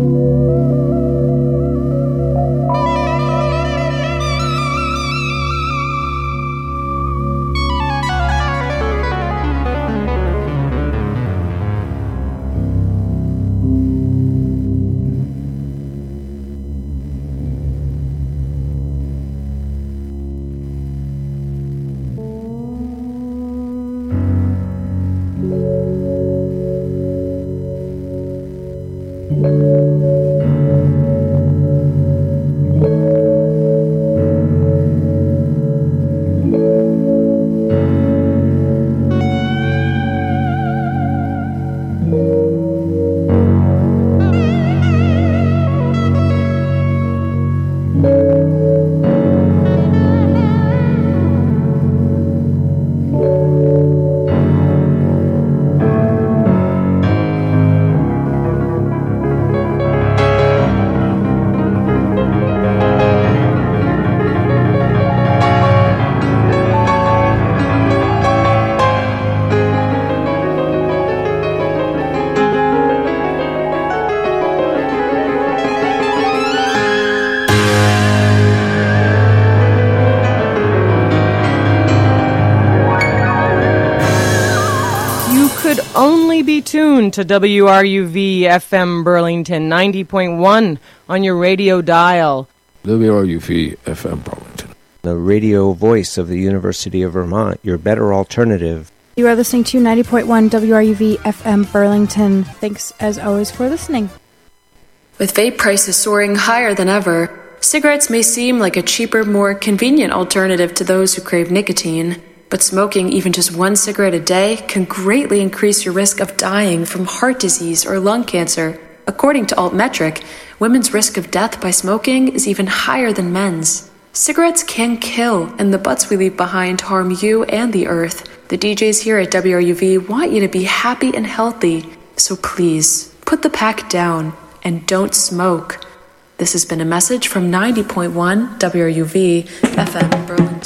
Only be tuned to WRUV FM Burlington 90.1 on your radio dial. WRUV FM Burlington, the radio voice of the University of Vermont, your better alternative. You are listening to 90.1 WRUV FM Burlington. Thanks as always for listening. With vape prices soaring higher than ever, cigarettes may seem like a cheaper, more convenient alternative to those who crave nicotine. But smoking even just one cigarette a day can greatly increase your risk of dying from heart disease or lung cancer. According to Altmetric, women's risk of death by smoking is even higher than men's. Cigarettes can kill, and the butts we leave behind harm you and the earth. The DJs here at WRUV want you to be happy and healthy, so please, put the pack down and don't smoke. This has been a message from 90.1 WRUV FM Burlington.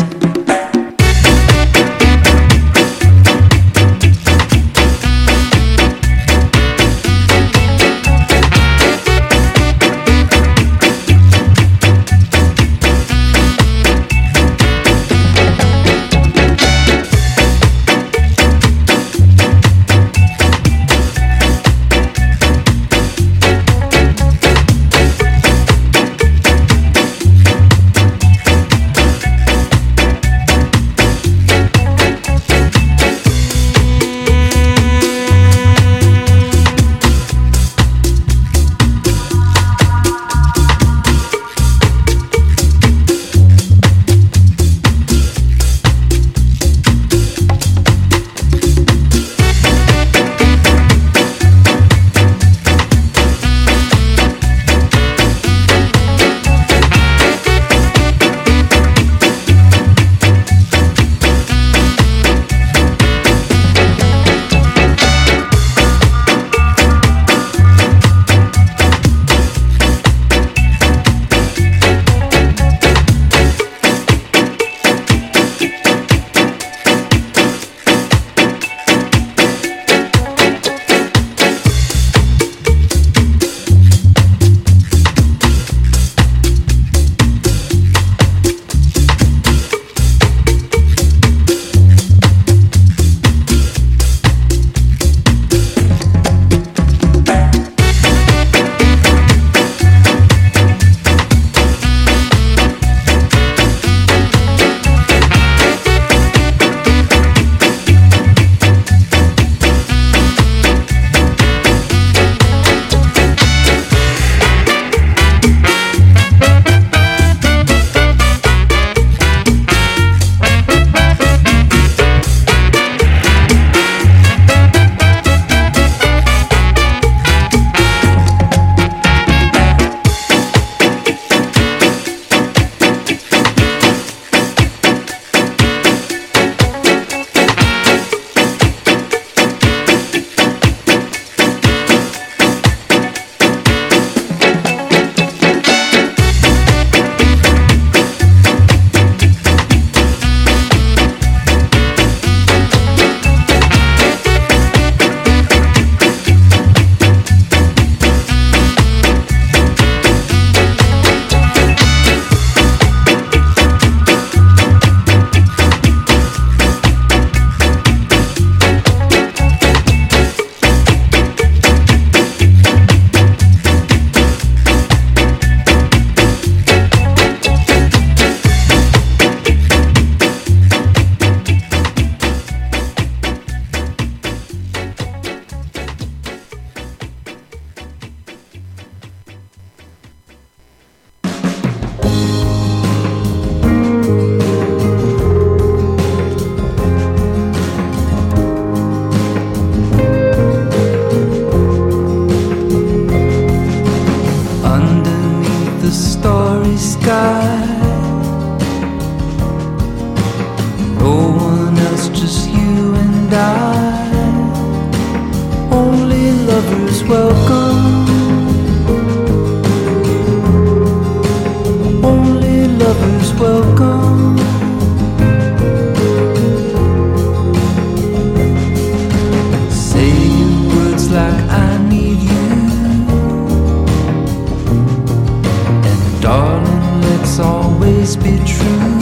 always be true.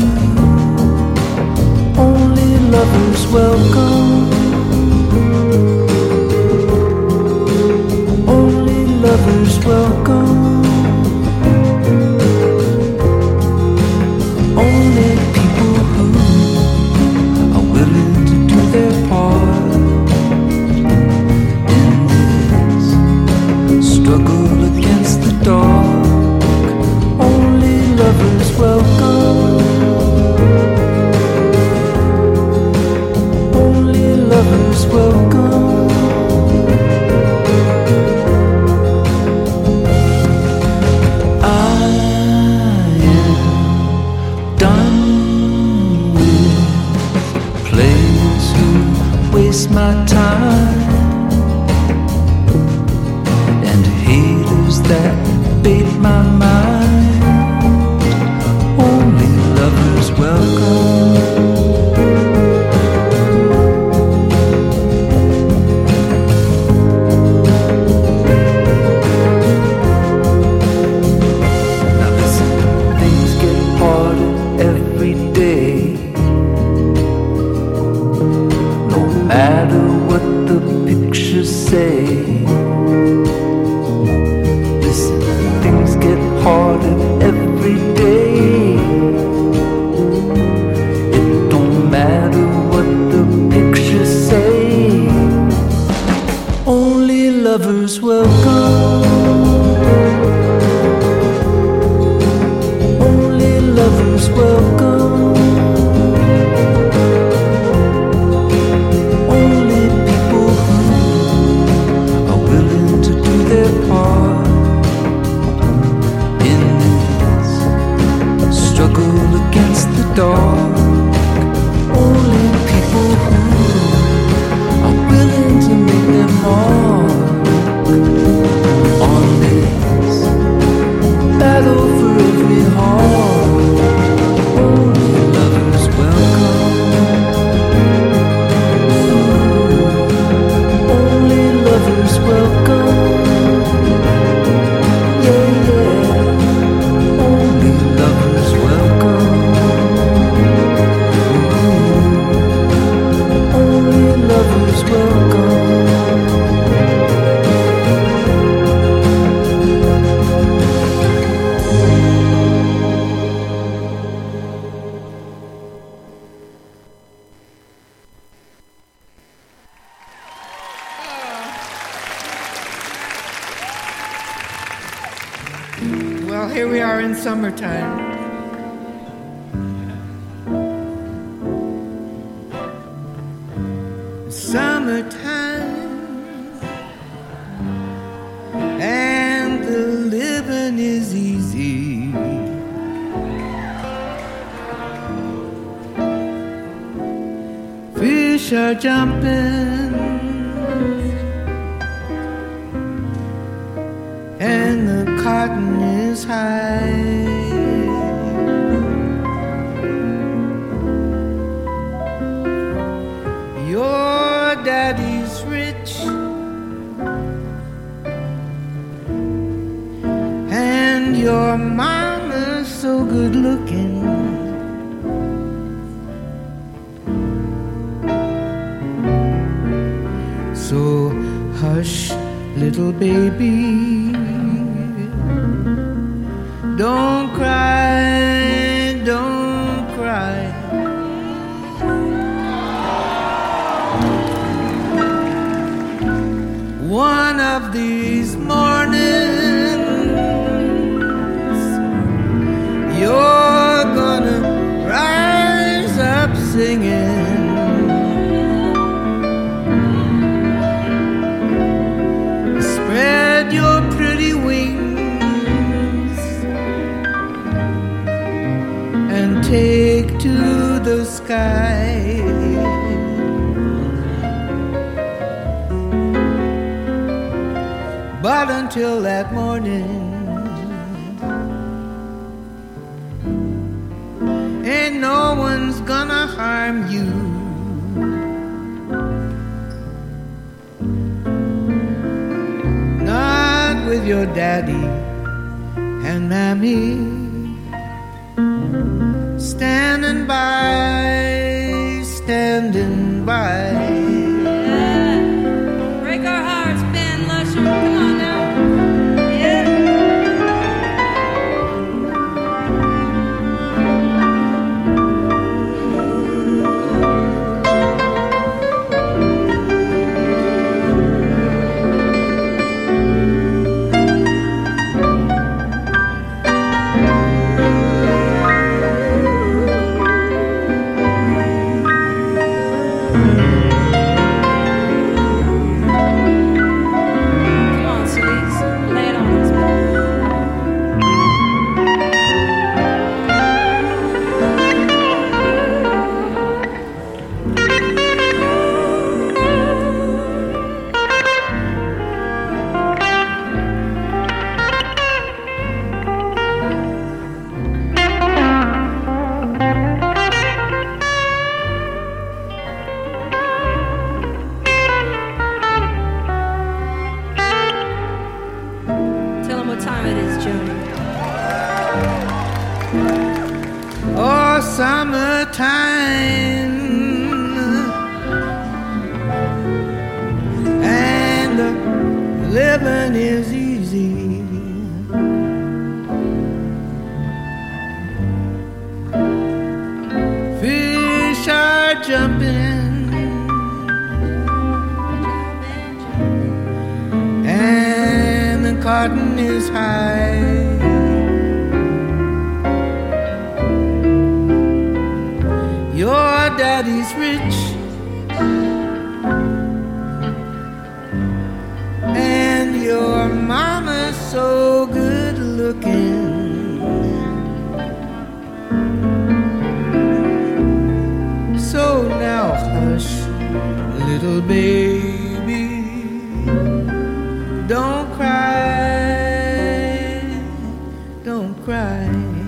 Only lovers welcome. Only lovers welcome. Only people who are willing to do their part in this struggle against the dark. Only lovers welcome. Only lovers welcome. I am done with players who waste my time and haters that bait my mind. Only lovers welcome. Now listen, things get harder every day. No matter what the pictures say. Listen, things get harder every day. It don't matter what the pictures say. Only lovers welcome. Only lovers welcome. Only people who are willing to do their part in this struggle against the dark. Only people who are willing to make their mark on this battle for every heart. Only lovers welcome. Only lovers welcome. Yeah, yeah. Only lovers welcome. Only lovers welcome. Well, here we are in summertime. Summertime, and the living is easy. Fish are jumping, and the cotton is high. Your daddy's rich, and your mama's so good looking. So hush, little baby, don't cry, don't cry. One of these mornings, you're gonna rise up singing. Spread your pretty wings and take to the sky. But until that morning, ain't no one's gonna harm you. Not with your daddy and mammy standing by, standing by. Yeah. Break our hearts, Ben Lusher. Come on now. Summertime, and living is easy. Fish are jumping, and the cotton is high. Your daddy's rich, and your mama's so good looking. So now hush, little baby, don't cry, don't cry.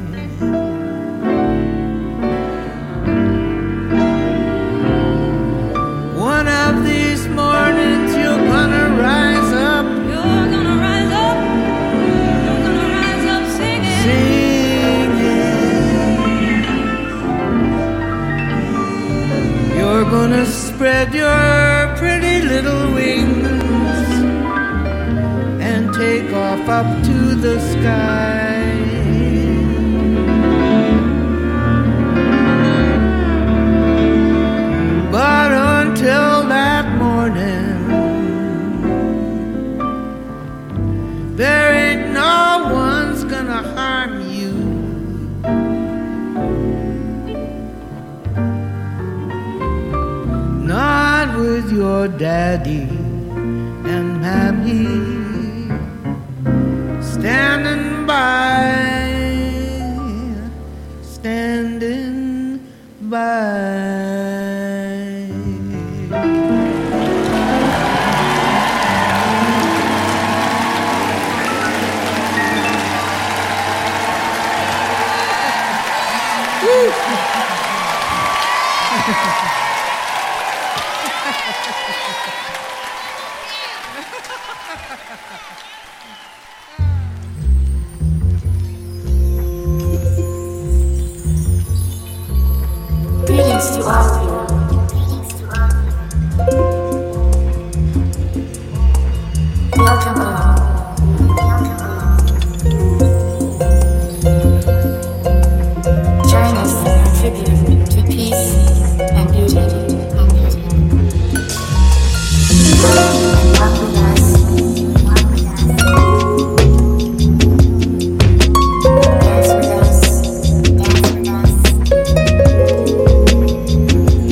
One of these mornings you're gonna rise up. You're gonna rise up. You're gonna rise up singing. Singing. You're gonna spread your pretty little wings and take off up to the sky. But until that morning, there ain't no one's gonna harm you. Not with your daddy and mammy standing by, standing by. Greetings to all of you. Welcome all. Join us in our tribute to peace and beauty. Come and walk with us. Dance with us. Dance with us.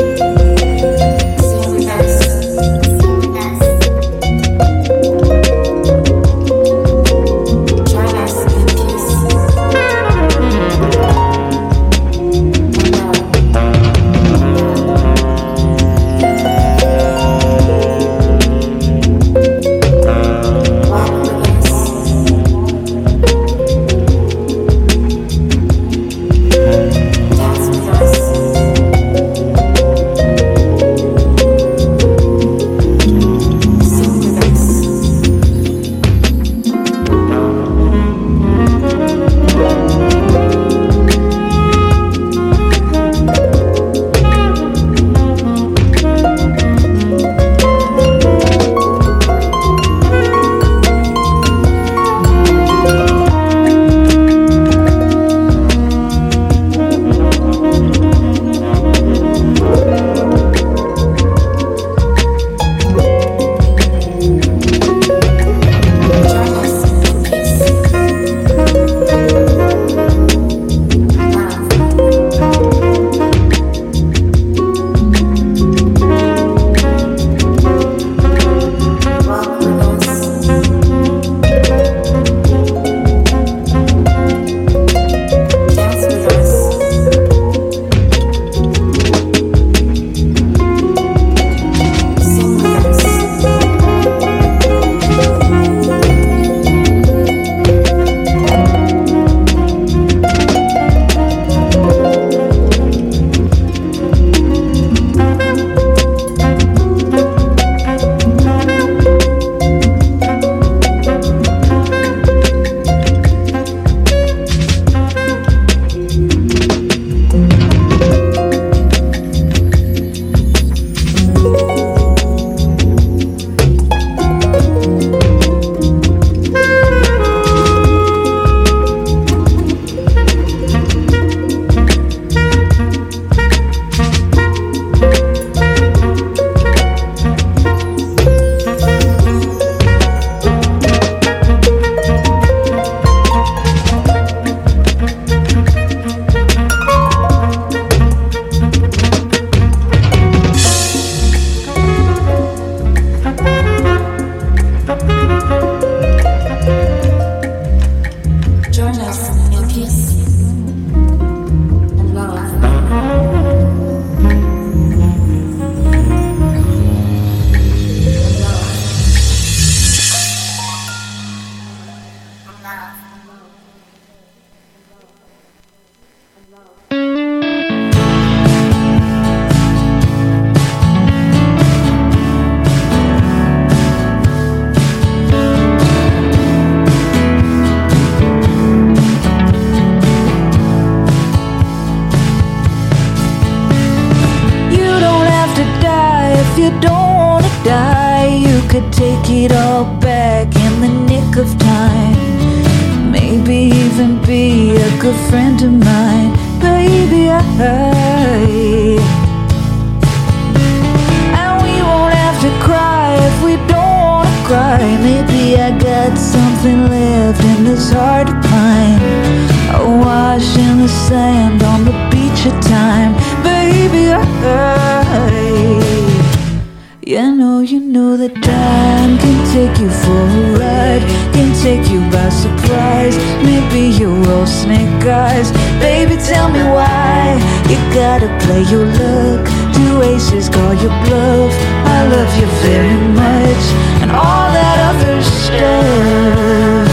You don't wanna die, you could take it all back in the nick of time. Maybe even be a good friend of mine, baby. And we won't have to cry if we don't wanna cry. Maybe I got something left in this heart of pine. Awash in the sand on the beach of time, baby. You know that time can take you for a ride, can take you by surprise. Maybe you're all snake eyes, baby, tell me why you gotta play your luck. Two aces call your bluff. I love you very much, and all that other stuff.